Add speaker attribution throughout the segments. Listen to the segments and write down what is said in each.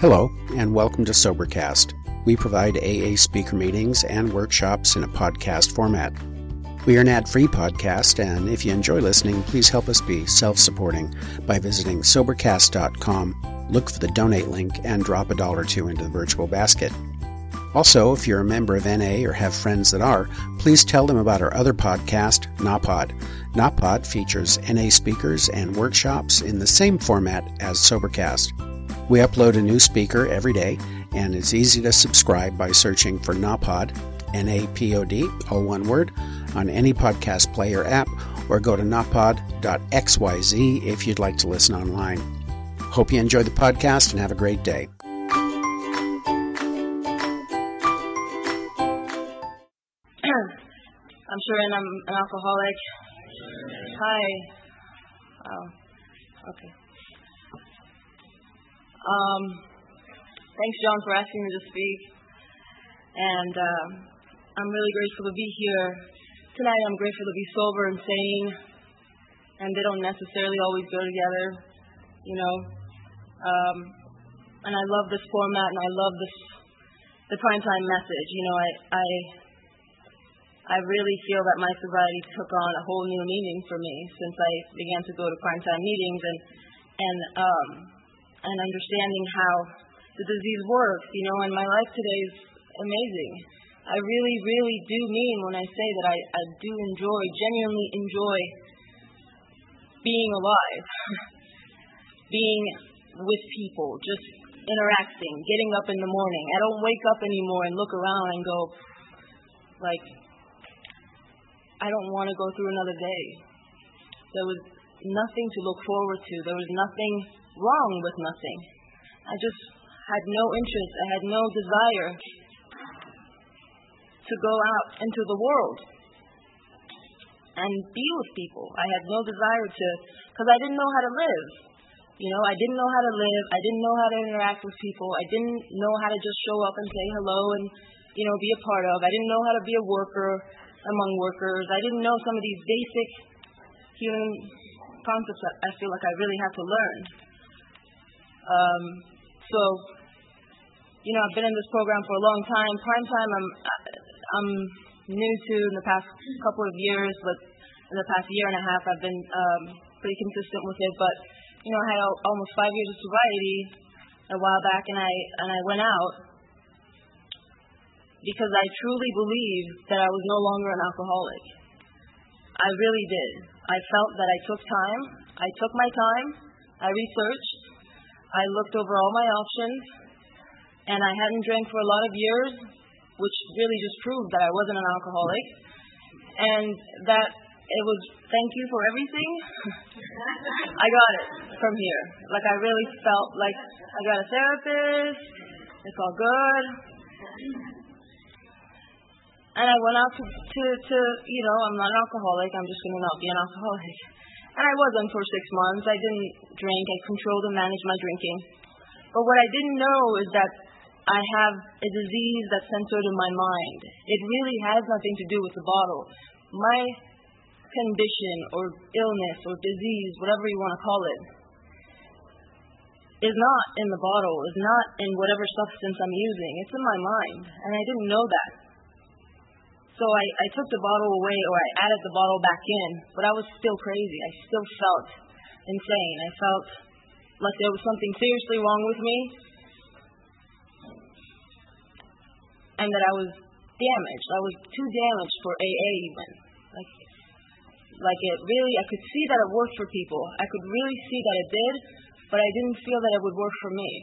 Speaker 1: Hello, and welcome to Sobercast. We provide AA speaker meetings and workshops in a podcast format. We are an ad-free podcast, and if you enjoy listening, please help us be self-supporting by visiting Sobercast.com, look for the donate link, and drop $1 or $2 into the virtual basket. Also, if you're a member of NA or have friends that are, please tell them about our other podcast, NAPOD. NAPOD features NA speakers and workshops in the same format as Sobercast. We upload a new speaker every day, and it's easy to subscribe by searching for NAPOD, N-A-P-O-D, all one word, on any podcast player app, or go to napod.xyz if you'd like to listen online. Hope you enjoy the podcast and have a great day.
Speaker 2: I'm Sharon. I'm an alcoholic. Hi. Oh, okay. Thanks, John, for asking me to speak. And I'm really grateful to be here tonight. I'm grateful to be sober and sane. And they don't necessarily always go together, you know. And I love this format, and I love the primetime message. You know, I really feel that my sobriety took on a whole new meaning for me since I began to go to primetime meetings and understanding how the disease works, you know, and my life today is amazing. I really, really do mean when I say that I do genuinely enjoy being alive, being with people, just interacting, getting up in the morning. I don't wake up anymore and look around and go, like, I don't want to go through another day. There was nothing to look forward to. There was nothing wrong with nothing. I just had no interest. I had no desire to go out into the world and be with people. I had no desire to, because I didn't know how to live. You know, I didn't know how to live. I didn't know how to interact with people. I didn't know how to just show up and say hello and, you know, be a part of. I didn't know how to be a worker among workers. I didn't know some of these basic human concepts that I feel like I really had to learn. So, you know, I've been in this program for a long time. Primetime, I'm new to in the past couple of years, but in the past year and a half, I've been pretty consistent with it. But, you know, I had almost 5 years of sobriety a while back, and I went out because I truly believed that I was no longer an alcoholic. I really did. I felt that I took time. I took my time. I researched. I looked over all my options. And I hadn't drank for a lot of years, which really just proved that I wasn't an alcoholic. And that it was, thank you for everything. I got it from here. Like, I really felt like I got a therapist. It's all good. And I went out to you know, I'm not an alcoholic. I'm just going to not be an alcoholic. And I wasn't for 6 months. I didn't drink. I controlled and managed my drinking. But what I didn't know is that I have a disease that's centered in my mind. It really has nothing to do with the bottle. My condition or illness or disease, whatever you want to call it, is not in the bottle, is not in whatever substance I'm using. It's in my mind. And I didn't know that. So I took the bottle away, or I added the bottle back in, but I was still crazy. I still felt insane. I felt like there was something seriously wrong with me, and that I was damaged. I was too damaged for AA even. Like it really, I could see that it worked for people. I could really see that it did, but I didn't feel that it would work for me.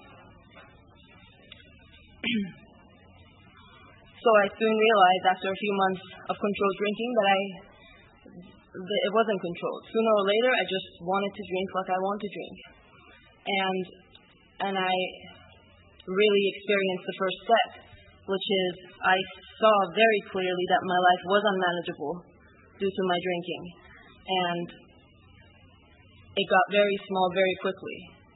Speaker 2: So I soon realized after a few months of controlled drinking that it wasn't controlled. Sooner or later, I just wanted to drink like I want to drink. And I really experienced the first step, which is I saw very clearly that my life was unmanageable due to my drinking. And it got very small very quickly.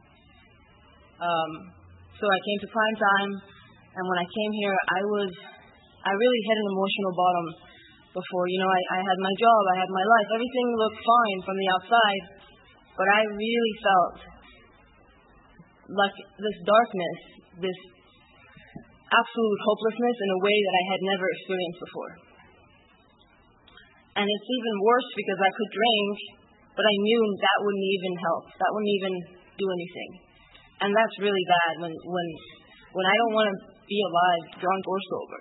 Speaker 2: So I came to primetime, and when I came here, I really hit an emotional bottom before. You know, I had my job, I had my life, everything looked fine from the outside, but I really felt like this darkness, this absolute hopelessness in a way that I had never experienced before. And it's even worse because I could drink, but I knew that wouldn't even help. That wouldn't even do anything. And that's really bad when I don't want to be alive, drunk or sober.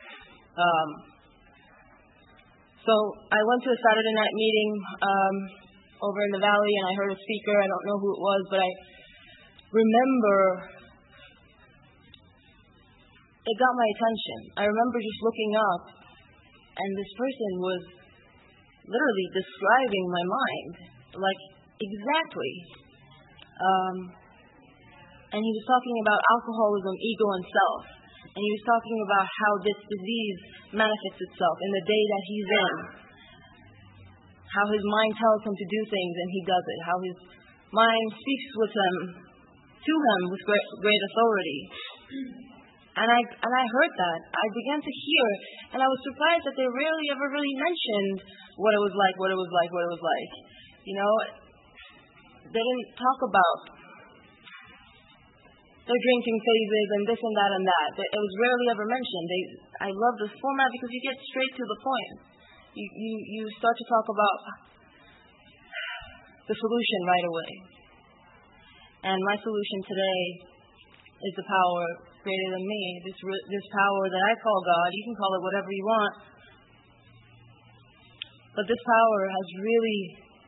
Speaker 2: So I went to a Saturday night meeting over in the valley, and I heard a speaker. I don't know who it was, but I remember it got my attention. I remember just looking up, and this person was literally describing my mind, like exactly. And he was talking about alcoholism, ego, and self. And he was talking about how this disease manifests itself in the day that he's in. How his mind tells him to do things and he does it. How his mind speaks to him with great authority. And I heard that. I began to hear, and I was surprised that they rarely ever really mentioned what it was like. You know, they didn't talk about their drinking phases and this and that and that. It was rarely ever mentioned. I love this format because you get straight to the point. You start to talk about the solution right away. And my solution today is the power greater than me. This power that I call God. You can call it whatever you want. But this power has really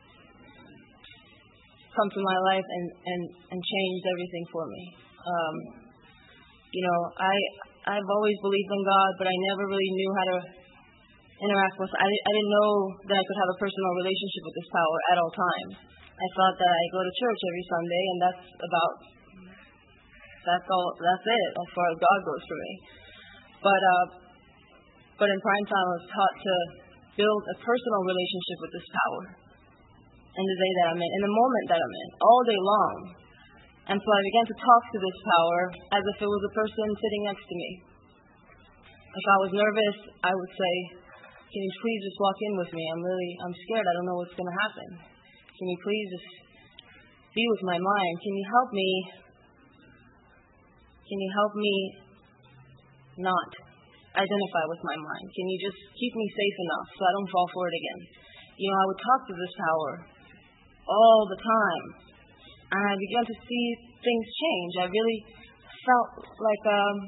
Speaker 2: come to my life and changed everything for me. You know, I've always believed in God, but I never really knew how to interact with. I didn't know that I could have a personal relationship with this power at all times. I thought that I go to church every Sunday, and that's it as far as God goes for me. But in prime time, I was taught to build a personal relationship with this power in the day that I'm in the moment that I'm in, all day long. And so I began to talk to this power as if it was a person sitting next to me. If I was nervous, I would say, can you please just walk in with me? I'm scared. I don't know what's going to happen. Can you please just be with my mind? Can you help me not identify with my mind? Can you just keep me safe enough so I don't fall for it again? You know, I would talk to this power all the time. And I began to see things change. I really felt like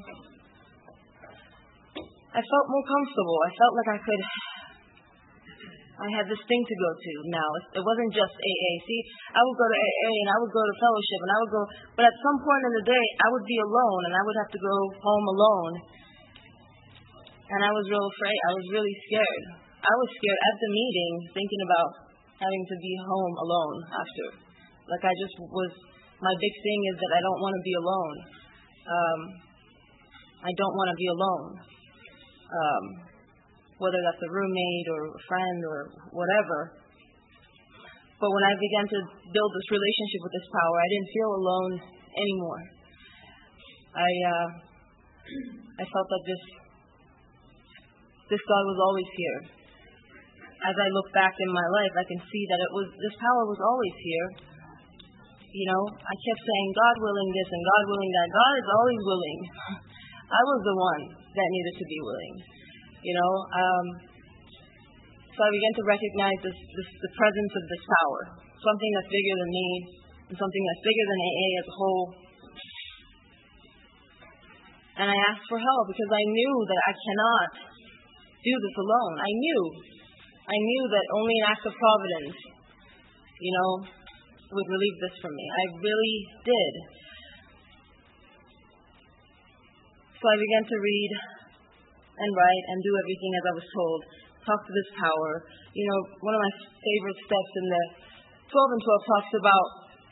Speaker 2: I felt more comfortable. I felt like I had this thing to go to now. It wasn't just AA. See, I would go to AA and I would go to fellowship and I would go, but at some point in the day, I would be alone and I would have to go home alone. And I was real afraid. I was really scared. I was scared at the meeting thinking about having to be home alone after. Like my big thing is that I don't want to be alone. I don't want to be alone. Whether that's a roommate or a friend or whatever. But when I began to build this relationship with this power, I didn't feel alone anymore. I felt that this God was always here. As I look back in my life, I can see that this power was always here. You know, I kept saying, God willing this and God willing that. God is always willing. I was the one that needed to be willing. You know, so I began to recognize the presence of this power, something that's bigger than me, and something that's bigger than AA as a whole. And I asked for help because I knew that I cannot do this alone. I knew that only an act of providence, you know, would relieve this from me. I really did. So I began to read and write and do everything as I was told. Talk to this power. You know, one of my favorite steps in the 12 and 12 talks about,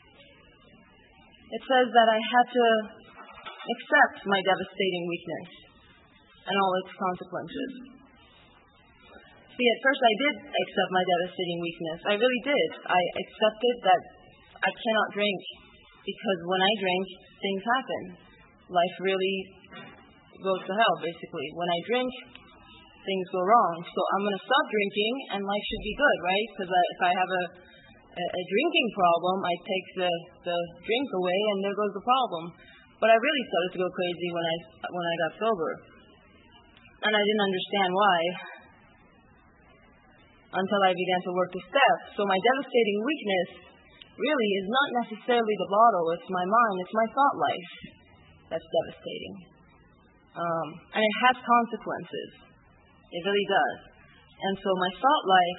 Speaker 2: it says that I had to accept my devastating weakness and all its consequences. See, at first I did accept my devastating weakness. I really did. I accepted that I cannot drink because when I drink, things happen. Life really goes to hell, basically. When I drink, things go wrong. So I'm going to stop drinking and life should be good, right? Because if I have a drinking problem, I take the drink away and there goes the problem. But I really started to go crazy when I got sober. And I didn't understand why until I began to work the steps. So my devastating weakness really is not necessarily the bottle, it's my mind, it's my thought life that's devastating. And it has consequences. It really does. And so my thought life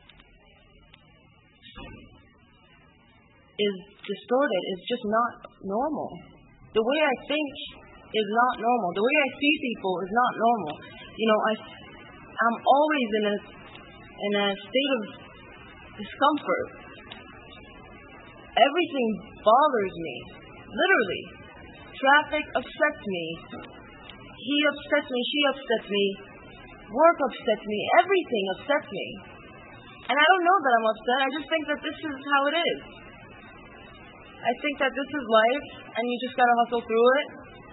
Speaker 2: is distorted, is just not normal. The way I think is not normal. The way I see people is not normal. You know, I'm always in a state of discomfort. Everything bothers me. Literally. Traffic upsets me. He upsets me. She upsets me. Work upsets me. Everything upsets me. And I don't know that I'm upset. I just think that this is how it is. I think that this is life, and you just gotta hustle through it.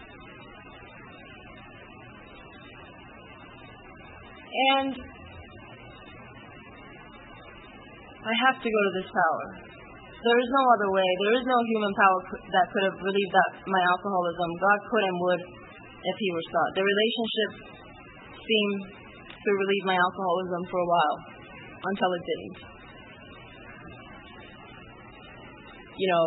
Speaker 2: And I have to go to this power. There is no other way. There is no human power that could have relieved my alcoholism. God could and would if He were sought. The relationship seemed to relieve my alcoholism for a while, until it didn't. You know,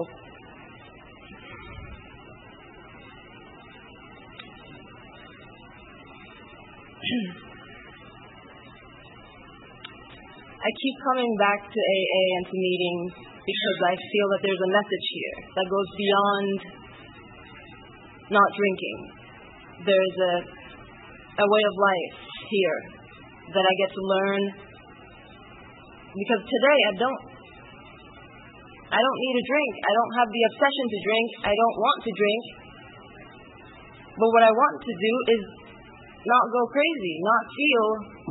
Speaker 2: I keep coming back to AA and to meetings because I feel that there's a message here that goes beyond not drinking. There's a way of life here that I get to learn, because today I don't need a drink. I don't have the obsession to drink. I don't want to drink. But what I want to do is not go crazy, not feel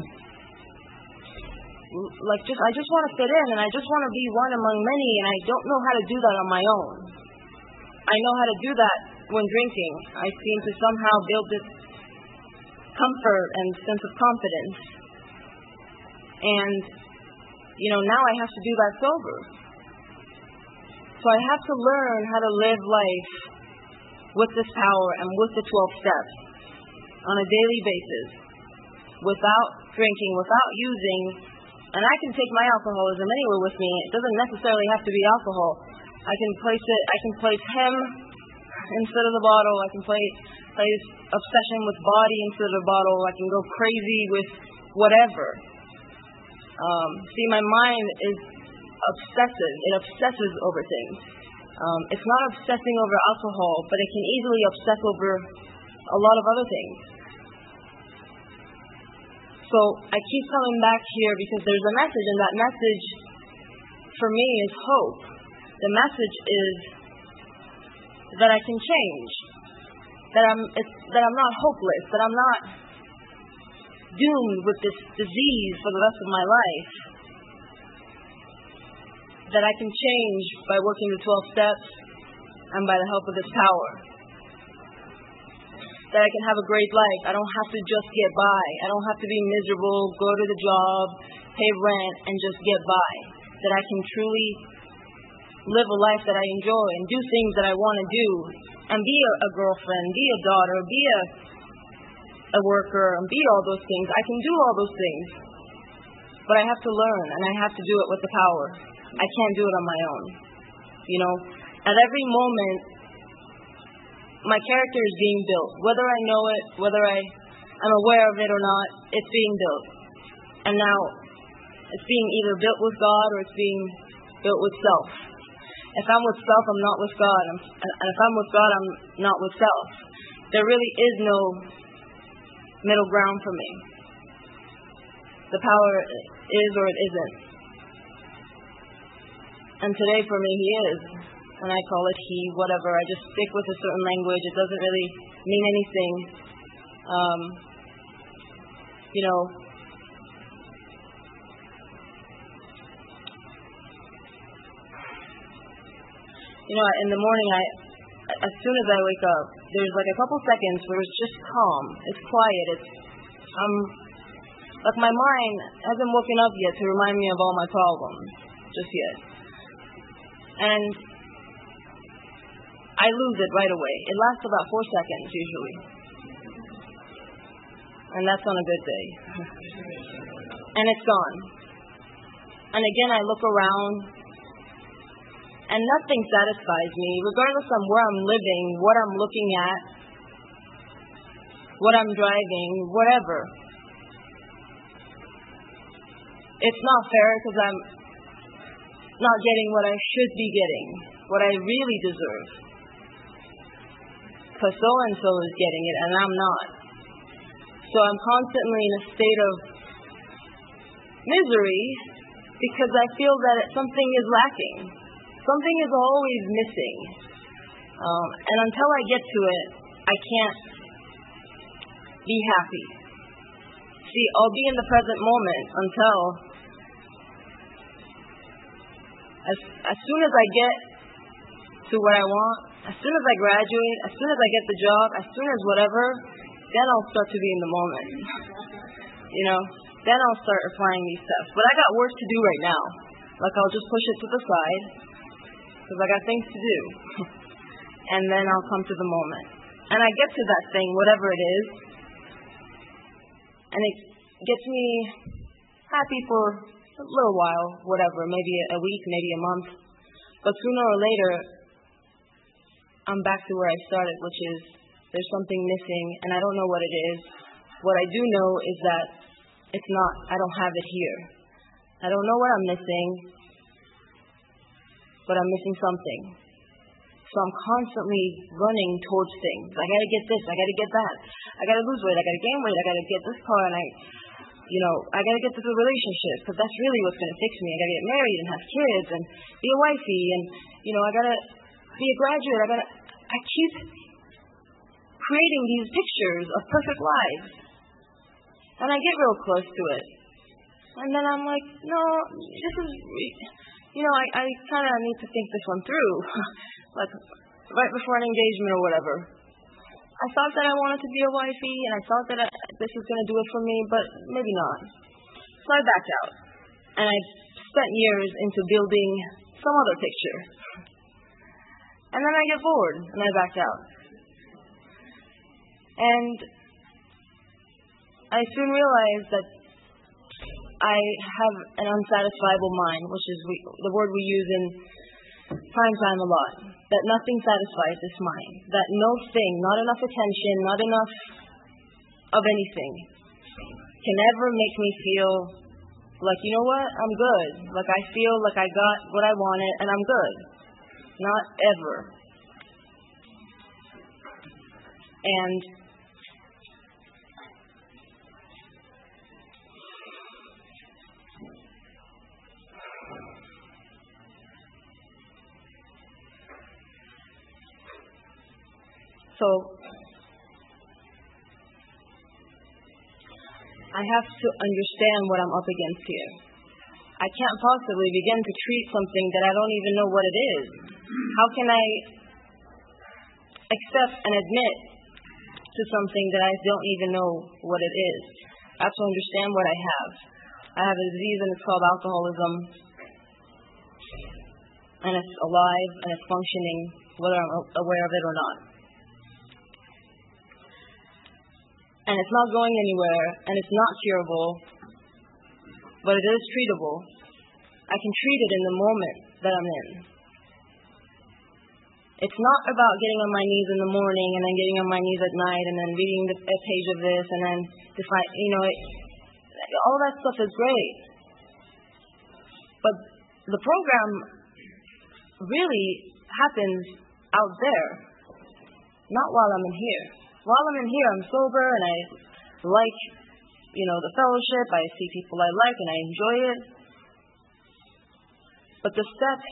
Speaker 2: like I just want to fit in, and I just want to be one among many, and I don't know how to do that on my own. I know how to do that when drinking. I seem to somehow build this comfort and sense of confidence. And, you know, now I have to do that sober. So I have to learn how to live life with this power and with the 12 steps on a daily basis, without drinking, without using. And I can take my alcoholism anywhere with me. It doesn't necessarily have to be alcohol. I can place him instead of the bottle. I can place obsession with body instead of the bottle. I can go crazy with whatever. See, my mind is obsessive. It obsesses over things. It's not obsessing over alcohol, but it can easily obsess over a lot of other things. So I keep coming back here because there's a message, and that message for me is hope. The message is that I can change, that I'm not hopeless, that I'm not doomed with this disease for the rest of my life, that I can change by working the 12 steps and by the help of this power, that I can have a great life. I don't have to just get by. I don't have to be miserable, go to the job, pay rent, and just get by. That I can truly live a life that I enjoy and do things that I want to do, and be a girlfriend, be a daughter, be a worker, and be all those things. I can do all those things, but I have to learn, and I have to do it with the power. I can't do it on my own. You know, at every moment, my character is being built. Whether I know it, whether I'm aware of it or not, it's being built. And now, it's being either built with God or it's being built with self. If I'm with self, I'm not with God. And if I'm with God, I'm not with self. There really is no middle ground for me. The power is or it isn't. And today for me, He is. And I call it He, whatever. I just stick with a certain language. It doesn't really mean anything. You know, in the morning, as soon as I wake up, there's like a couple seconds where it's just calm. It's quiet. Like my mind hasn't woken up yet to remind me of all my problems just yet. And I lose it right away. It lasts about 4 seconds usually. And that's on a good day. And it's gone. And again, I look around, and nothing satisfies me, regardless of where I'm living, what I'm looking at, what I'm driving, whatever. It's not fair because I'm not getting what I should be getting, what I really deserve. Because so-and-so is getting it, and I'm not. So I'm constantly in a state of misery because I feel that something is lacking. Something is always missing. And until I get to it, I can't be happy. See, I'll be in the present moment until as soon as I get to what I want, as soon as I graduate, as soon as I get the job, as soon as whatever, then I'll start to be in the moment. Then I'll start applying these steps. But I got work to do right now. Like, I'll just push it to the side because I got things to do. And then I'll come to the moment. And I get to that thing, whatever it is, and it gets me happy for a little while, whatever, maybe a week, maybe a month. But sooner or later, I'm back to where I started, which is there's something missing, and I don't know what it is. What I do know is that I don't have it here. I don't know what I'm missing, but I'm missing something. So I'm constantly running towards things. I gotta get this, I gotta get that. I gotta lose weight, I gotta gain weight, I gotta get this car, and I gotta get to the relationship, because that's really what's gonna fix me. I gotta get married and have kids and be a wifey, and I gotta be a graduate. I keep creating these pictures of perfect lives. And I get real close to it. And then I'm like, no, this is, I kind of need to think this one through. Like, right before an engagement or whatever. I thought that I wanted to be a wifey, and I thought that this was going to do it for me, but maybe not. So I backed out. And I spent years into building some other picture. And then I get bored, and I backed out. And I soon realized that I have an unsatisfiable mind, which is the word we use in prime time a lot, that nothing satisfies this mind, that no thing, not enough attention, not enough of anything can ever make me feel like, you know what, I'm good. Like I feel like I got what I wanted and I'm good. Not ever. And so I have to understand what I'm up against here. I can't possibly begin to treat something that I don't even know what it is. How can I accept and admit to something that I don't even know what it is? I have to understand what I have. I have a disease and it's called alcoholism. And it's alive and it's functioning whether I'm aware of it or not. And it's not going anywhere, and it's not curable, but it is treatable. I can treat it in the moment that I'm in. It's not about getting on my knees in the morning and then getting on my knees at night and then reading a page of this and then all that stuff is great. But the program really happens out there, not while I'm in here. While I'm in here, I'm sober and I like, the fellowship. I see people I like and I enjoy it. But the steps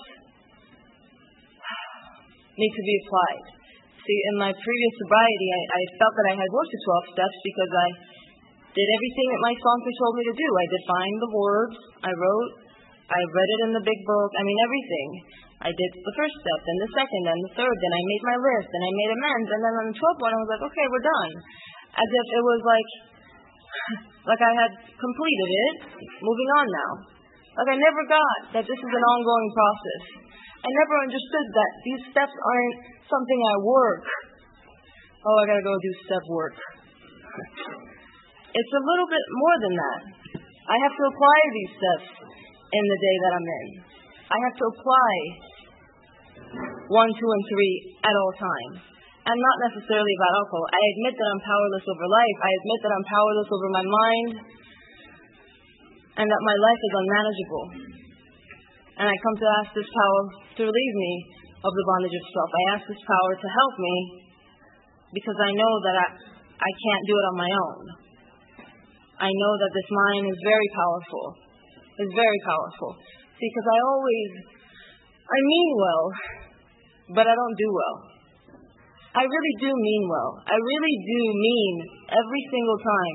Speaker 2: need to be applied. See, in my previous sobriety, I felt that I had worked the 12 steps because I did everything that my sponsor told me to do. I defined the words, I wrote, I read it in the big book, everything. I did the first step, then the second, then the third, then I made my list, then I made amends, and then on the 12th one I was like, okay, we're done. As if it was like I had completed it, moving on now. Like I never got that this is an ongoing process. I never understood that these steps aren't something I work. Oh, I gotta go do step work. It's a little bit more than that. I have to apply these steps in the day that I'm in. I have to apply 1, 2, and 3 at all times. And not necessarily about alcohol. I admit that I'm powerless over life. I admit that I'm powerless over my mind. And that my life is unmanageable. And I come to ask this power to relieve me of the bondage of self. I ask this power to help me because I know that I can't do it on my own. I know that this mind is very powerful. It's very powerful. See, because I mean well, but I don't do well. I really do mean well. I really do mean every single time.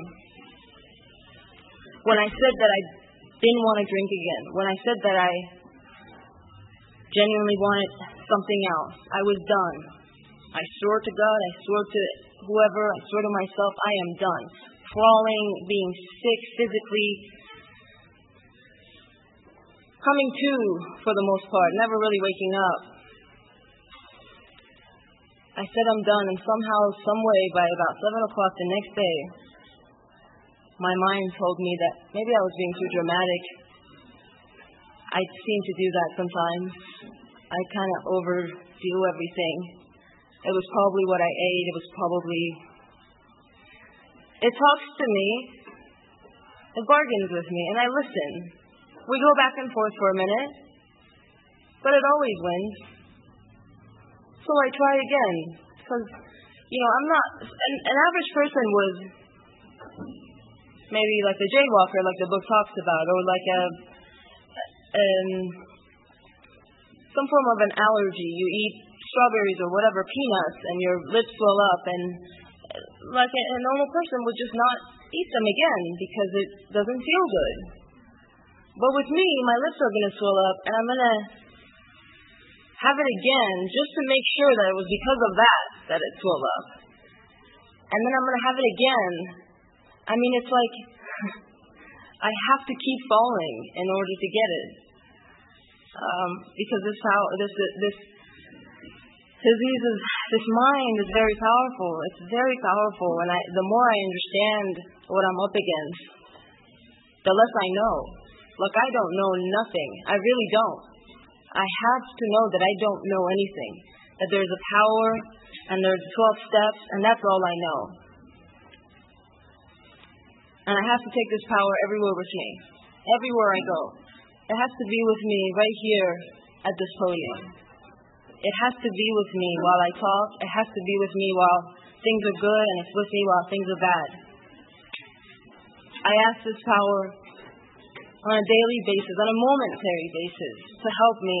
Speaker 2: When I said that I didn't want to drink again, when I said that I genuinely wanted something else, I was done. I swore to God, I swore to whoever, I swore to myself, I am done. Crawling, being sick physically, coming to for the most part, never really waking up. I said I'm done, and somehow, some way, by about 7 o'clock the next day, my mind told me that maybe I was being too dramatic. I seem to do that sometimes. I kind of overdo everything. It was probably what I ate. It talks to me. It bargains with me, and I listen. We go back and forth for a minute, but it always wins. So I try again, because, I'm not, an average person was maybe like a jaywalker, like the book talks about, or like some form of an allergy. You eat strawberries or whatever, peanuts, and your lips swell up, and like a normal person would just not eat them again because it doesn't feel good. But with me, my lips are going to swell up, and I'm going to have it again just to make sure that it was because of that it swelled up. And then I'm going to have it again. I mean, it's like I have to keep falling in order to get it. Because this disease this mind is very powerful. It's very powerful. And the more I understand what I'm up against, the less I know. Look, I don't know nothing. I really don't. I have to know that I don't know anything. That there's a power and there's 12 steps, and that's all I know. And I have to take this power everywhere with me. Everywhere I go. It has to be with me right here at this podium. It has to be with me while I talk. It has to be with me while things are good, and it's with me while things are bad. I ask this power on a daily basis, on a momentary basis, to help me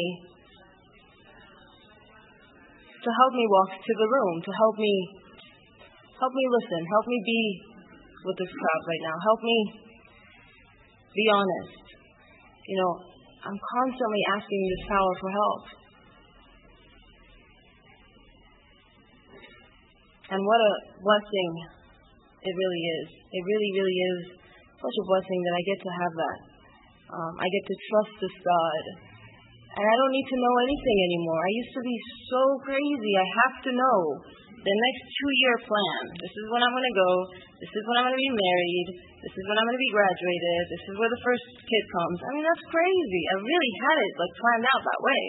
Speaker 2: walk to the room, to help me listen, help me be with this crowd right now, help me be honest. I'm constantly asking this power for help. And what a blessing it really is. It really, really is such a blessing that I get to have that. I get to trust this God. And I don't need to know anything anymore. I used to be so crazy. I have to know the next 2-year plan. This is when I'm going to go. This is when I'm going to be married. This is when I'm going to be graduated. This is where the first kid comes. I mean, that's crazy. I really had it planned out that way.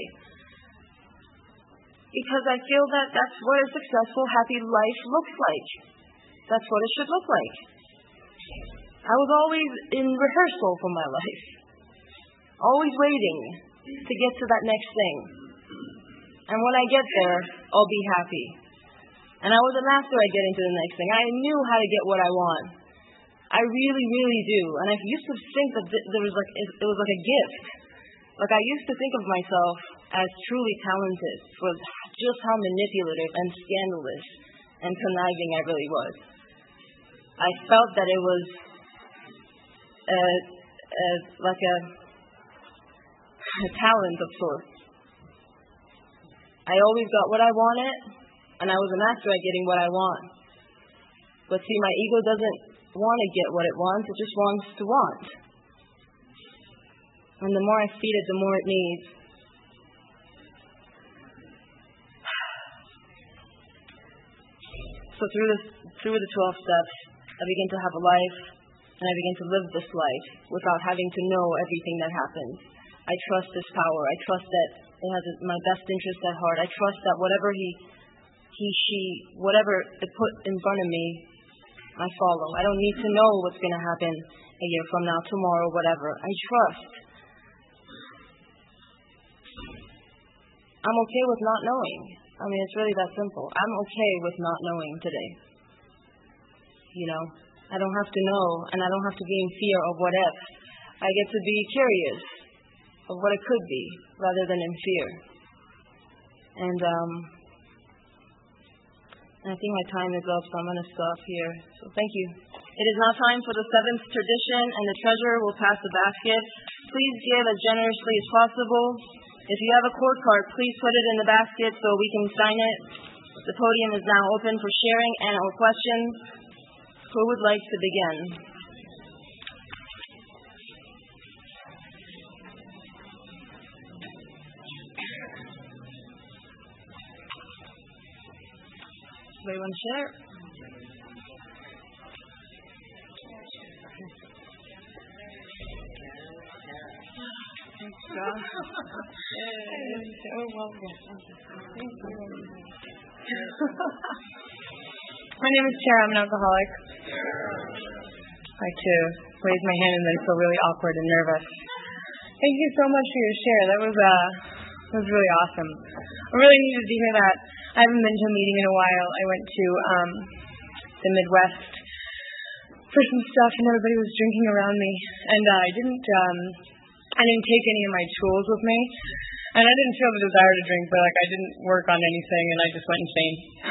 Speaker 2: Because I feel that that's what a successful, happy life looks like. That's what it should look like. I was always in rehearsal for my life. Always waiting to get to that next thing. And when I get there, I'll be happy. And I was a master at getting to the next thing. I knew how to get what I want. I really, really do. And I used to think that it was like a gift. Like I used to think of myself as truly talented for just how manipulative and scandalous and conniving I really was. I felt that it was like a talent of sorts. I always got what I wanted, and I was a master at getting what I want. But see, my ego doesn't want to get what it wants, it just wants to want. And the more I feed it, the more it needs. So through the 12 steps, I begin to have a life, and I begin to live this life without having to know everything that happens. I trust this power. I trust that it has my best interest at heart. I trust that whatever whatever it put in front of me, I follow. I don't need to know what's going to happen a year from now, tomorrow, whatever. I trust. I'm okay with not knowing. I mean, it's really that simple. I'm okay with not knowing today. I don't have to know, and I don't have to be in fear of what if. I get to be curious of what it could be, rather than in fear. And I think my time is up, so I'm going to stop here. So thank you. It is now time for the 7th tradition, and the treasurer will pass the basket. Please give as generously as possible. If you have a court card, please put it in the basket so we can sign it. The podium is now open for sharing and/or questions. Who would like to begin? Anybody want to share? Thanks, God.
Speaker 3: My name is Tara. I'm an alcoholic. I too raise my hand and then feel really awkward and nervous. Thank you so much for your share. That was really awesome. I really needed to hear that. I haven't been to a meeting in a while. I went to the Midwest for some stuff, and everybody was drinking around me, and I didn't take any of my tools with me, and I didn't feel the desire to drink, but I didn't work on anything, and I just went insane.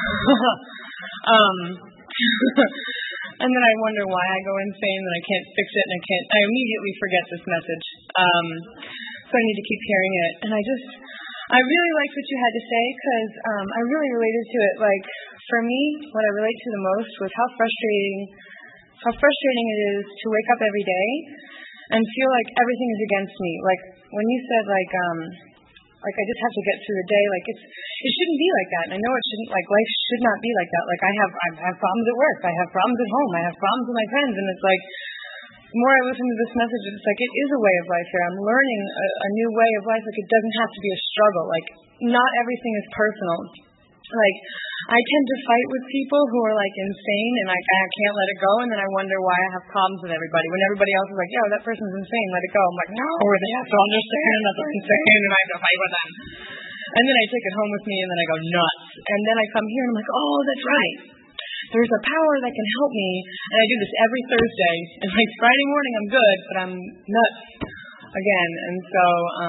Speaker 3: And then I wonder why I go insane, and I can't fix it, and I immediately forget this message. So I need to keep hearing it, and I really liked what you had to say, because I really related to it. Like, for me, what I relate to the most was how frustrating it is to wake up every day and feel like everything is against me. Like, when you said, I just have to get through the day, it shouldn't be like that. And I know it shouldn't, life should not be like that. Like, I have problems at work, I have problems at home, I have problems with my friends, and it's like, the more I listen to this message, it's like, it is a way of life here. I'm learning a new way of life. Like, it doesn't have to be a struggle. Like, not everything is personal. Like, I tend to fight with people who are, insane, and, I can't let it go, and then I wonder why I have problems with everybody. When everybody else is like, yo, that person's insane, let it go. I'm like, no, they have to understand that they're insane, and I have to fight with them. And then I take it home with me, and then I go nuts. And then I come here, and I'm like, oh, that's right. There's a power that can help me, and I do this every Thursday, and Friday morning I'm good, but I'm nuts again. And so,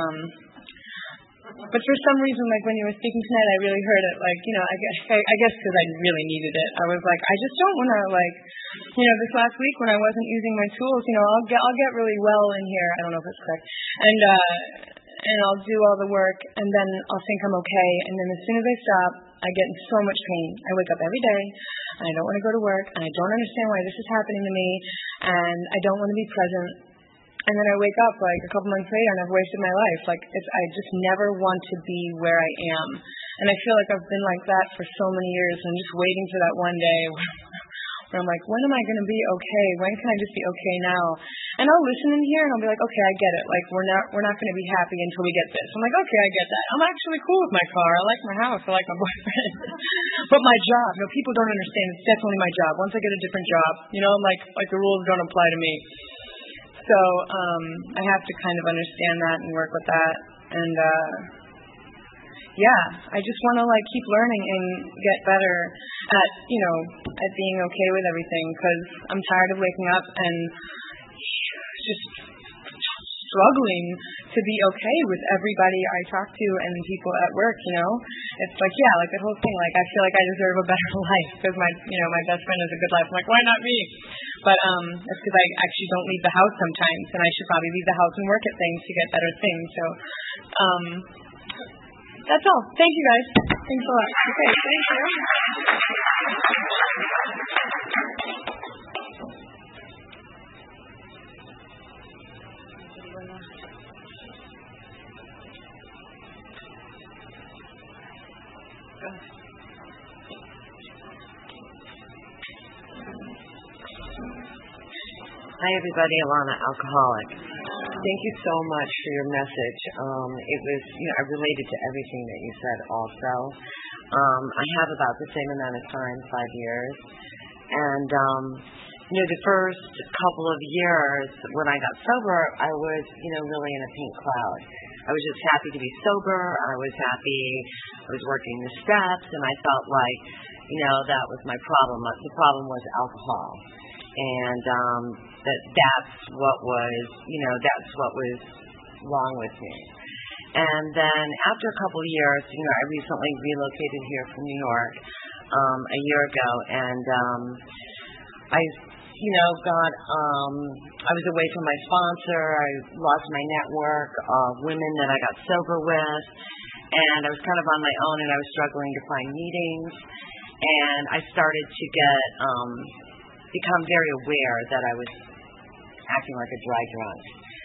Speaker 3: but for some reason, when you were speaking tonight, I really heard it, I guess because I really needed it. I was like, I just don't want to, this last week when I wasn't using my tools, I'll get really well in here. I don't know if it's correct. And I'll do all the work, and then I'll think I'm okay, and then as soon as I stop, I get in so much pain. I wake up every day, and I don't want to go to work, and I don't understand why this is happening to me, and I don't want to be present. And then I wake up a couple months later, and I've wasted my life. I just never want to be where I am. And I feel like I've been like that for so many years, and I'm just waiting for that one day where I'm like, when am I going to be okay? When can I just be okay now? And I'll listen in here, and I'll be like, okay, I get it. We're not going to be happy until we get this. I'm like, okay, I get that. I'm actually cool with my car. I like my house. I like my boyfriend. But my job, people don't understand. It's definitely my job. Once I get a different job, I'm like the rules don't apply to me. So I have to kind of understand that and work with that. And I just want to keep learning and get better at at being okay with everything, because I'm tired of waking up and just struggling to be okay with everybody I talk to and people at work. It's that whole thing. I feel like I deserve a better life because my best friend has a good life. I'm like, why not me? But that's because I actually don't leave the house sometimes, and I should probably leave the house and work at things to get better things. So that's all. Thank you, guys. Thanks a lot. Okay, thank you.
Speaker 4: Hi, everybody. Alana, alcoholic. Thank you so much for your message. It was, I related to everything that you said also. I have about the same amount of time, 5 years. And, the first couple of years when I got sober, I was, really in a pink cloud. I was just happy to be sober. I was happy. I was working the steps, and I felt like, that was my problem. The problem was alcohol. And that's what was wrong with me. And then after a couple of years, I recently relocated here from New York a year ago, and I was away from my sponsor. I lost my network of women that I got sober with, and I was kind of on my own, and I was struggling to find meetings, and I started to become very aware that I was acting like a dry drunk,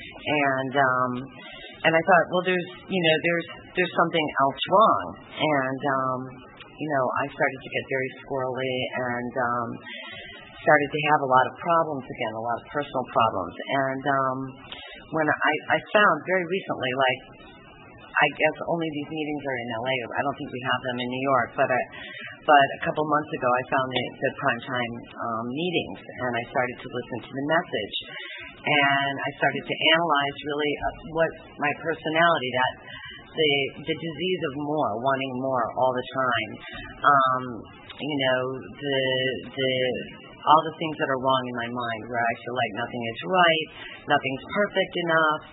Speaker 4: and I thought, well, there's something else wrong, and I started to get very squirrely and started to have a lot of problems again, a lot of personal problems, and when I found very recently, like, I guess only these meetings are in LA. I don't think we have them in New York, but a couple months ago I found the primetime meetings, and I started to listen to the message, and I started to analyze really what my personality, that the disease of more, wanting more all the time, all the things that are wrong in my mind, where I feel like nothing is right, nothing's perfect enough,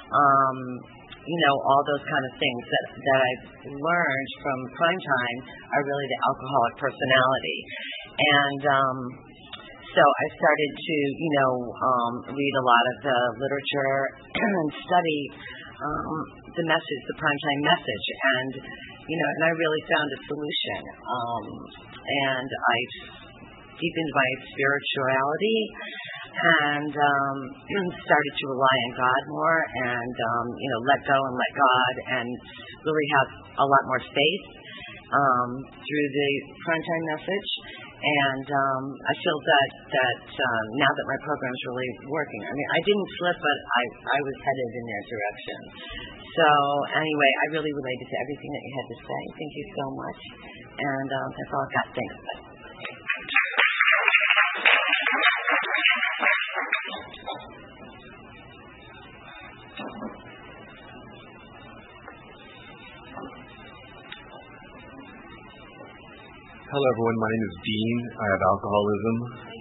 Speaker 4: all those kind of things that I've learned from primetime are really the alcoholic personality. And so I started to, read a lot of the literature and study the message, the primetime message, and I really found a solution. And I deepened my spirituality and started to rely on God more, and let go and let God, and really have a lot more faith through the primetime message. And I feel that now that my program is really working, I mean, I didn't slip, but I was headed in their direction. So anyway, I really related to everything that you had to say. Thank you so much. And that's all I've got. Thanks.
Speaker 5: Hello everyone, my name is Dean. I have alcoholism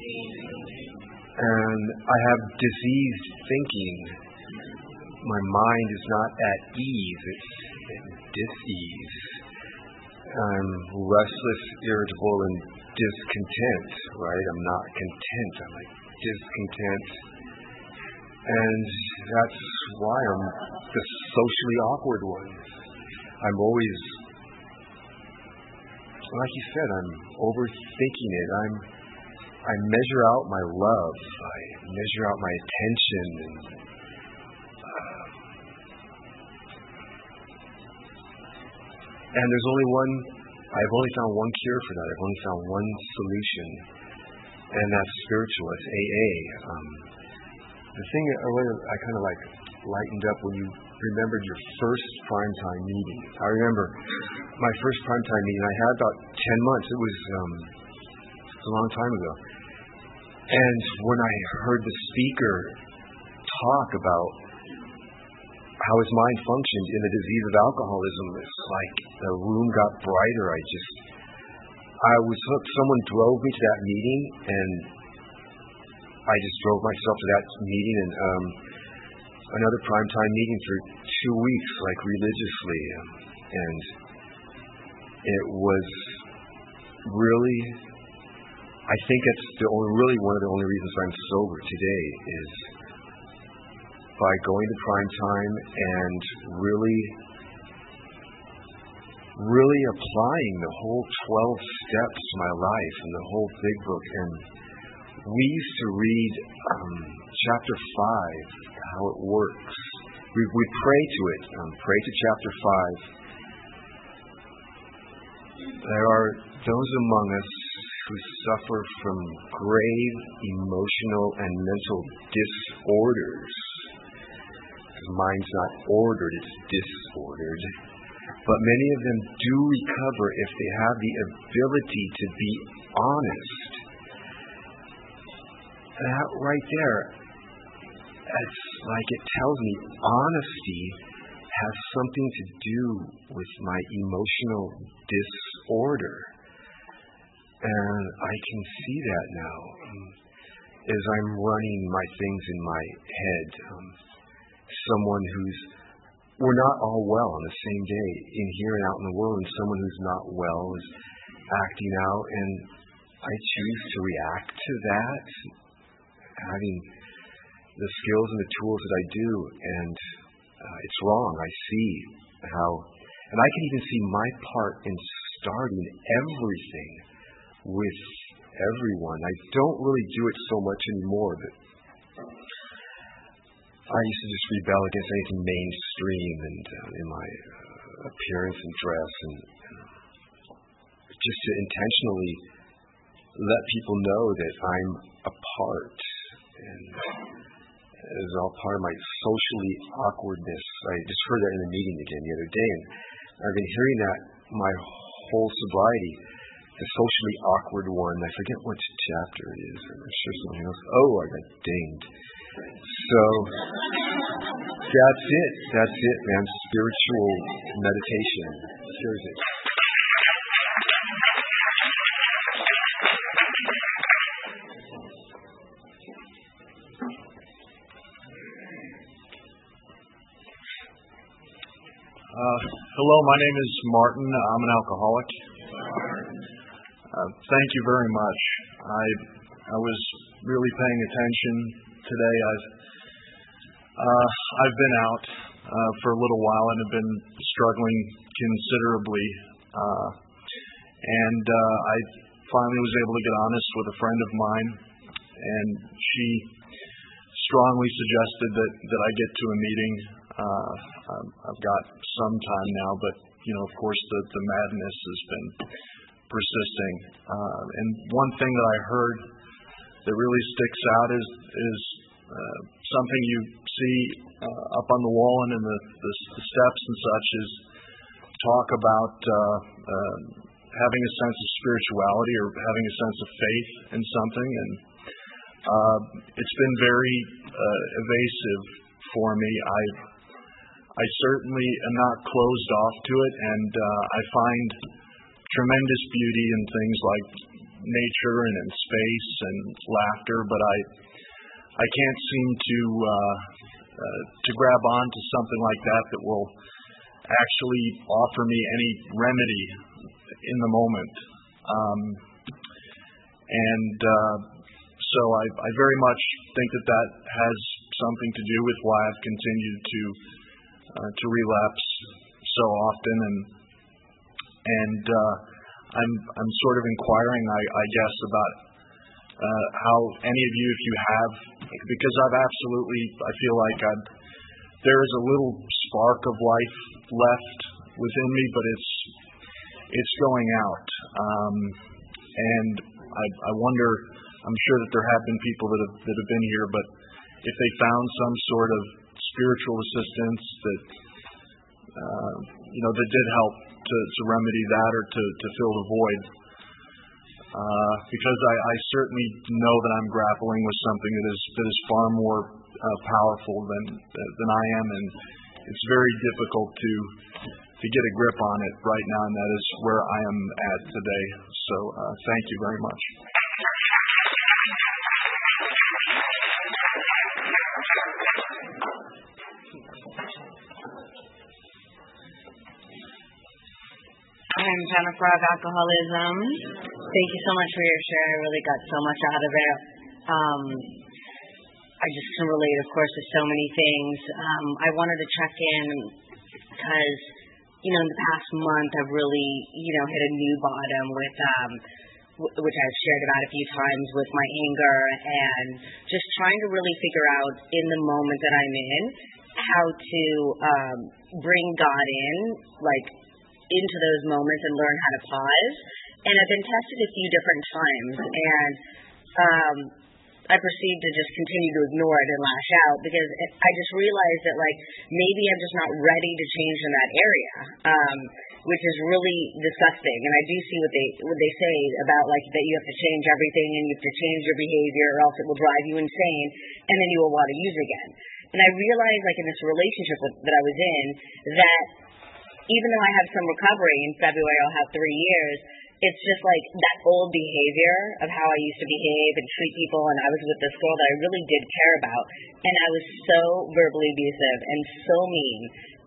Speaker 5: and I have diseased thinking. My mind is not at ease, it's at dis-ease. I'm restless, irritable, and discontent, right? I'm not content, I'm like discontent. And that's why I'm the socially awkward one. I'm always, like you said, I'm overthinking it. I measure out my love. I measure out my attention. And there's I've only found one cure for that. I've only found one solution. And that's spiritual. It's AA. The thing that I kind of like lightened up when you remembered your first primetime meeting. I remember my first primetime meeting. I had about 10 months. It was a long time ago. And when I heard the speaker talk about how his mind functioned in the disease of alcoholism, it's like the room got brighter. I was hooked. Someone drove me to that meeting, and I just drove myself to that meeting, and another primetime meeting for 2 weeks, like religiously, and it was really, I think it's one of the only reasons I'm sober today is by going to primetime and really applying the whole 12 steps to my life and the whole big book. And we used to read chapter 5, how it works. We pray to it, pray to chapter 5. There are those among us who suffer from grave emotional and mental disorders. Mine's not ordered, it's disordered. But many of them do recover if they have the ability to be honest. That right there, it's like it tells me honesty has something to do with my emotional disorder. And I can see that now as I'm running my things in my head. Someone we're not all well on the same day in here and out in the world, and someone who's not well is acting out, and I choose to react to that, having the skills and the tools that I do, and it's wrong. I see how, and I can even see my part in starting everything with everyone. I don't really do it so much anymore, but I used to just rebel against anything mainstream and in my appearance and dress, and just to intentionally let people know that I'm a part, and is all part of my socially awkwardness. I just heard that in a meeting again the other day, and I've been hearing that my whole sobriety, the socially awkward one. I forget which chapter it is. I'm sure something else. Oh, I got dinged. So that's it. That's it, man. Spiritual meditation. Seriously.
Speaker 6: Hello, my name is Martin. I'm an alcoholic. Thank you very much. I was really paying attention today. I've been out for a little while and have been struggling considerably. And I finally was able to get honest with a friend of mine, and she strongly suggested that I get to a meeting. I've got some time now, but of course, the madness has been persisting. And one thing that I heard that really sticks out is something you see up on the wall and in the steps and such is talk about having a sense of spirituality or having a sense of faith in something. And it's been very evasive for me. I certainly am not closed off to it, and I find tremendous beauty in things like nature and in space and laughter, but I can't seem to grab on to something like that will actually offer me any remedy in the moment. So I very much think that has something to do with why I've continued to relapse so often, and I'm sort of inquiring, I guess, about how any of you, if you have, because I feel like there is a little spark of life left within me, but it's going out, and I wonder. I'm sure that there have been people that have been here, but if they found some sort of spiritual assistance that did help to remedy that or to fill the void, because I certainly know that I'm grappling with something that is far more powerful than I am, and it's very difficult to get a grip on it right now, and that is where I am at today. So thank you very much.
Speaker 7: I'm Jennifer of Alcoholism. Thank you so much for your share. I really got so much out of it. I just can relate, of course, to so many things. I wanted to check in because, in the past month, I've really, hit a new bottom with, which I've shared about a few times, with my anger and just trying to really figure out in the moment that I'm in how to bring God in, into those moments and learn how to pause and I've been tested a few different times, and I proceed to just continue to ignore it and lash out because I just realized that like maybe I'm just not ready to change in that area, which is really disgusting. And I do see what they say about like that you have to change everything and you have to change your behavior or else it will drive you insane and then you will want to use again. And I realized like in this relationship that I was in that even though I have some recovery, in February I'll have 3 years, it's just like that old behavior of how I used to behave and treat people, and I was with this girl that I really did care about, and I was so verbally abusive and so mean,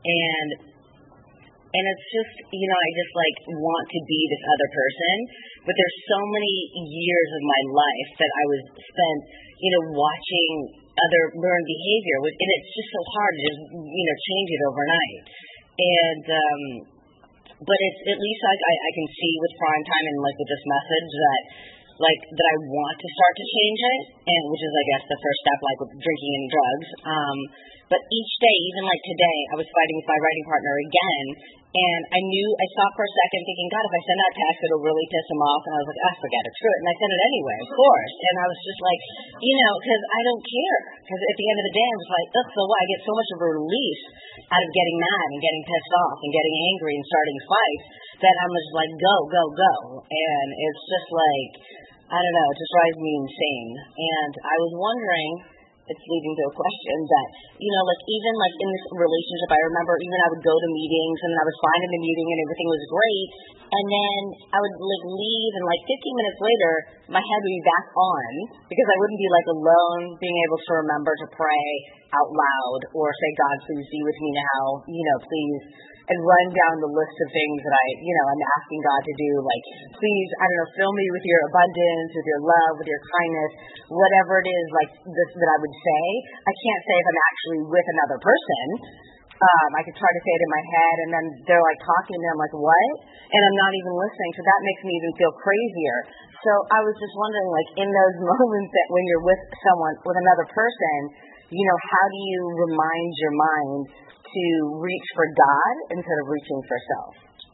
Speaker 7: and it's just, you know, I just like want to be this other person, but there's so many years of my life that I was spent, you know, watching other learned behavior, and it's just so hard to just, you know, change it overnight, and but it's at least I can see with Prime Time and like with this message that I want to start to change it, and which is I guess the first step, like with drinking and drugs. But each day, even like today, I was fighting with my writing partner again, and I stopped for a second thinking, God, if I send that text, it'll really piss him off, and I was like, forget it, screw it, and I sent it anyway, of course, and I was just like, you know, because I don't care, because at the end of the day, I'm just like, that's so what, I get so much of a release out of getting mad and getting pissed off and getting angry and starting fights that I'm just like, go, go, go, and it's just like, I don't know, it just drives me insane, and I was wondering, it's leading to a question that, you know, like even like in this relationship, I remember even I would go to meetings and I was fine in the meeting and everything was great, and then I would like leave and like 15 minutes later, my head would be back on because I wouldn't be like alone, being able to remember to pray out loud or say, God, please be with me now, you know, please, and run down the list of things that I'm asking God to do, like, please, I don't know, fill me with your abundance, with your love, with your kindness, whatever it is, like, this, that I would say. I can't say if I'm actually with another person. I could try to say it in my head, and then they're, like, talking to me, I'm like, what? And I'm not even listening, so that makes me even feel crazier. So I was just wondering, like, in those moments that when you're with someone, with another person, you know, how do you remind your mind to reach for God instead of reaching for self?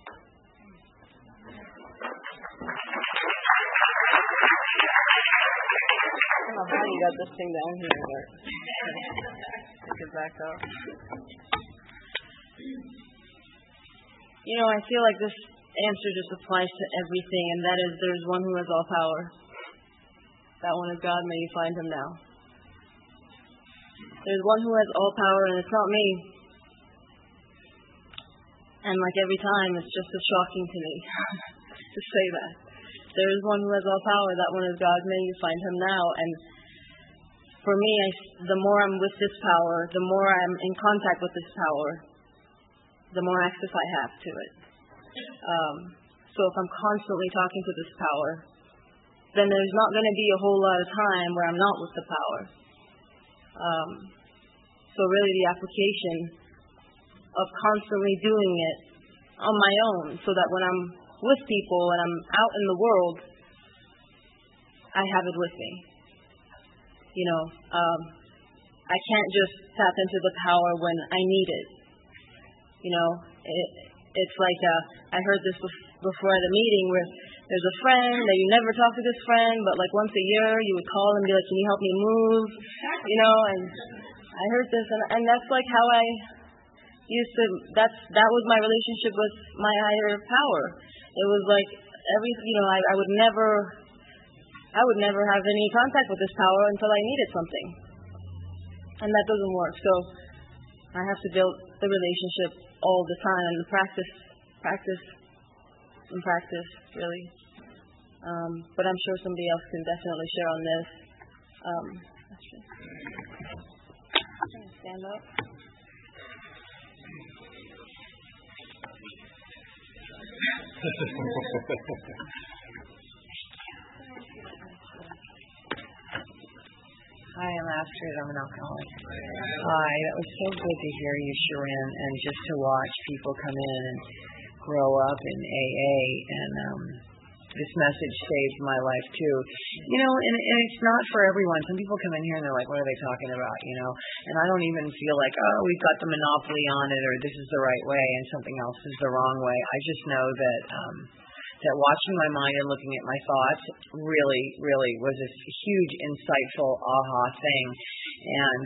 Speaker 7: I don't know how you got this thing down here, but take it back up. You know, I feel like this answer just applies to everything, and that is there's one who has all power. That one is God, may you find him now. There's one who has all power, and it's not me. And like every time, it's just as shocking to me to say that. There is one who has all power, that one is God, may you find him now. And for me, the more I'm with this power, the more I'm in contact with this power, the more access I have to it. So if I'm constantly talking to this power, then there's not going to be a whole lot of time where I'm not with the power. So really the application of constantly doing it on my own, so that when I'm with people and I'm out in the world, I have it with me. You know, I can't just tap into the power when I need it. You know, it's like I heard this before at a meeting where there's a friend that you never talk to this friend, but like once a year you would call and be like, can you help me move? You know, and I heard this, and that's like how I used to, that was my relationship with my higher power. It was like I would never have any contact with this power until I needed something. And that doesn't work. So I have to build the relationship all the time and practice, really. But I'm sure somebody else can definitely share on this. Stand up.
Speaker 8: Hi, I'm Astrid. I'm an alcoholic. Hi, that was so good to hear you, Sharon, and just to watch people come in and grow up in AA. And this message saved my life too. You know, and it's not for everyone. Some people come in here and they're like, what are they talking about? You know, and I don't even feel like, oh, we've got the monopoly on it, or this is the right way and something else is the wrong way. I just know that that watching my mind and looking at my thoughts really, really was a huge, insightful aha thing. And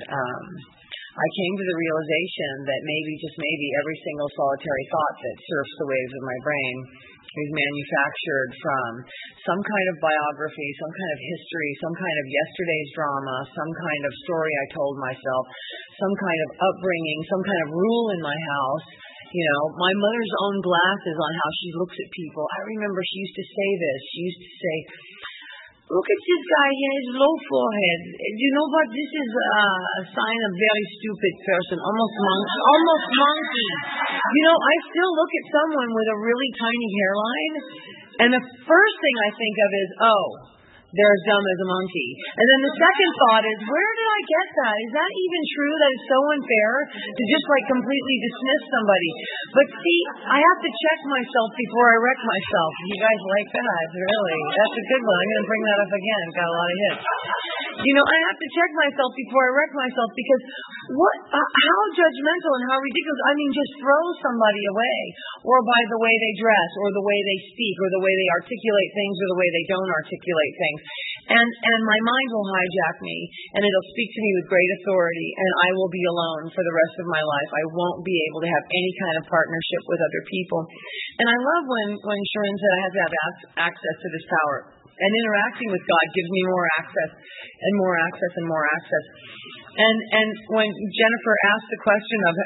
Speaker 8: I came to the realization that maybe, just maybe, every single solitary thought that surfs the waves of my brain is manufactured from some kind of biography, some kind of history, some kind of yesterday's drama, some kind of story I told myself, some kind of upbringing, some kind of rule in my house. You know, my mother's own glasses on how she looks at people. I remember she used to say this. She used to say, "Look at this guy, he has low forehead. You know what? This is a sign of very stupid person, almost monkey." You know, I still look at someone with a really tiny hairline, and the first thing I think of is, oh, they're as dumb as a monkey. And then the second thought is, where did I get that? Is that even true? That is so unfair to just like completely dismiss somebody. But see, I have to check myself before I wreck myself. You guys like that? Really? That's a good one. I'm going to bring that up again. Got a lot of hits. You know, I have to check myself before I wreck myself, because how judgmental and how ridiculous. I mean, just throw somebody away, or by the way they dress, or the way they speak, or the way they articulate things, or the way they don't articulate things. And my mind will hijack me, and it'll speak to me with great authority, and I will be alone for the rest of my life. I won't be able to have any kind of partnership with other people. And I love when Sharon said I have to have access to this power. And interacting with God gives me more access and more access and more access. And when Jennifer asked the question of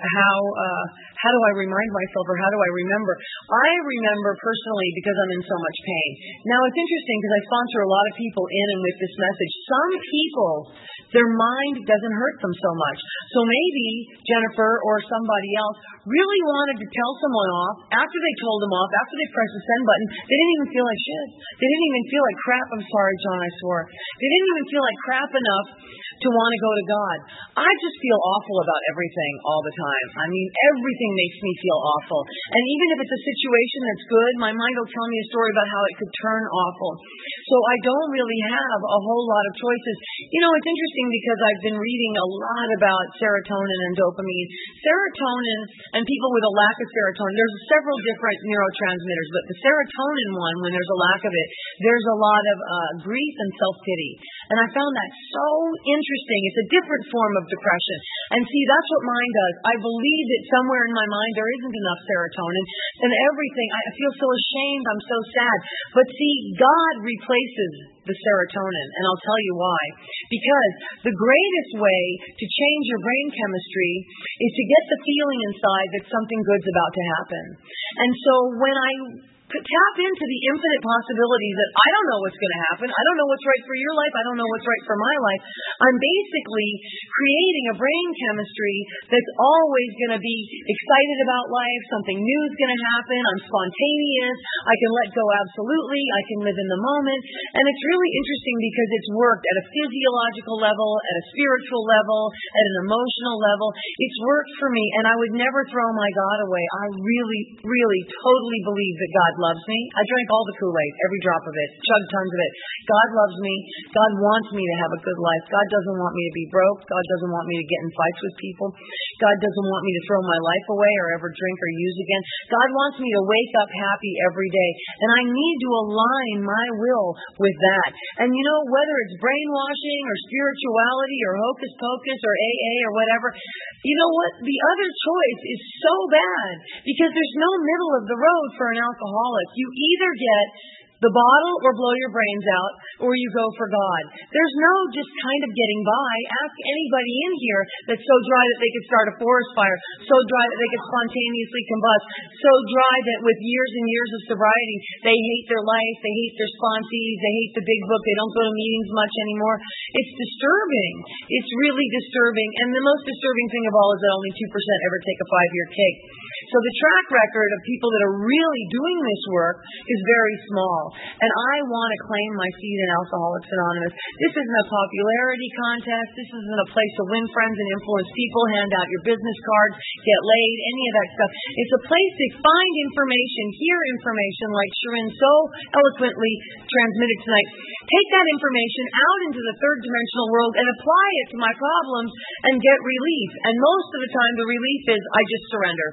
Speaker 8: how do I remind myself, or how do I remember? I remember personally because I'm in so much pain. Now it's interesting because I sponsor a lot of people in and with this message. Some people, their mind doesn't hurt them so much. So maybe Jennifer or somebody else really wanted to tell someone off. After they told them off, after they pressed the send button, they didn't even feel like shit. They didn't even feel like crap. I'm sorry, John, I swore. They didn't even feel like crap enough to want to go to God. I just feel awful about everything all the time. I mean, everything makes me feel awful. And even if it's a situation that's good, my mind will tell me a story about how it could turn awful. So I don't really have a whole lot of choices. You know, it's interesting because I've been reading a lot about serotonin and dopamine. Serotonin and people with a lack of serotonin, there's several different neurotransmitters, but the serotonin one, when there's a lack of it, there's a lot of grief and self-pity. And I found that so interesting. It's a different form of depression. And see, that's what mine does. I believe that somewhere in my mind there isn't enough serotonin, and everything, I feel so ashamed, I'm so sad. But see, God replaces the serotonin, and I'll tell you why. Because the greatest way to change your brain chemistry is to get the feeling inside that something good's about to happen. And so when I tap into the infinite possibilities that I don't know what's going to happen, I don't know what's right for your life, I don't know what's right for my life, I'm basically creating a brain chemistry that's always going to be excited about life, something new is going to happen, I'm spontaneous, I can let go absolutely, I can live in the moment. And it's really interesting because it's worked at a physiological level, at a spiritual level, at an emotional level. It's worked for me, and I would never throw my God away. I really, really, totally believe that God loves me. I drank all the Kool-Aid, every drop of it, chugged tons of it. God loves me. God wants me to have a good life. God doesn't want me to be broke. God doesn't want me to get in fights with people. God doesn't want me to throw my life away or ever drink or use again. God wants me to wake up happy every day. And I need to align my will with that. And you know, whether it's brainwashing or spirituality or hocus pocus or AA or whatever, you know what? The other choice is so bad because there's no middle of the road for an alcoholic. You either get the bottle or blow your brains out, or you go for God. There's no just kind of getting by. Ask anybody in here that's so dry that they could start a forest fire, so dry that they could spontaneously combust, so dry that with years and years of sobriety, they hate their life, they hate their sponsees, they hate the big book, they don't go to meetings much anymore. It's disturbing. It's really disturbing. And the most disturbing thing of all is that only 2% ever take a 5-year kick. So the track record of people that are really doing this work is very small. And I want to claim my seat in Alcoholics Anonymous. This isn't a popularity contest. This isn't a place to win friends and influence people, hand out your business cards, get laid, any of that stuff. It's a place to find information, hear information like Sharon so eloquently transmitted tonight. Take that information out into the third dimensional world and apply it to my problems and get relief. And most of the time the relief is I just surrender.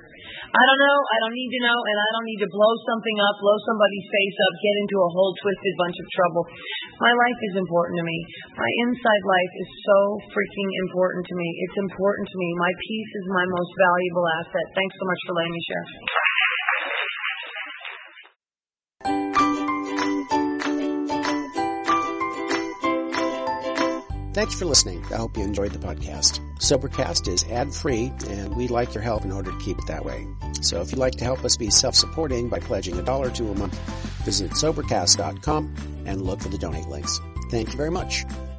Speaker 8: I don't know, I don't need to know, and I don't need to blow something up, blow somebody's face up, get into a whole twisted bunch of trouble. My life is important to me. My inside life is so freaking important to me. It's important to me. My peace is my most valuable asset. Thanks so much for letting me share.
Speaker 1: Thanks for listening. I hope you enjoyed the podcast. Sobercast is ad-free, and we'd like your help in order to keep it that way. So if you'd like to help us be self-supporting by pledging $1 or $2 a month, visit Sobercast.com and look for the donate links. Thank you very much.